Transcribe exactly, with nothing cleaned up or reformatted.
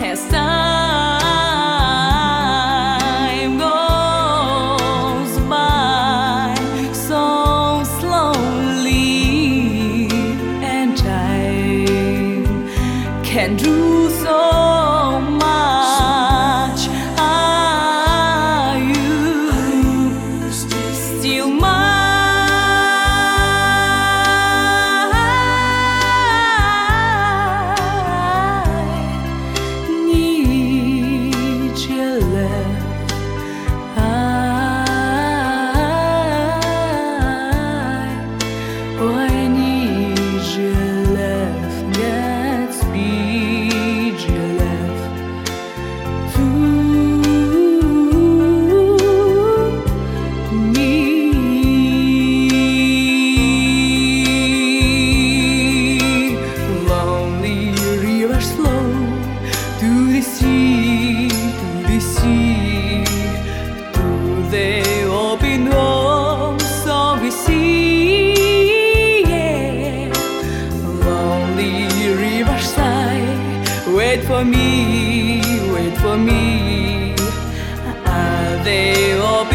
as time goes by so slowly, and time can do so much. Are you still mine? Sea, to the sea, to the open arms of the sea. Yeah. Lonely riverside, wait for me, wait for me. Are they open?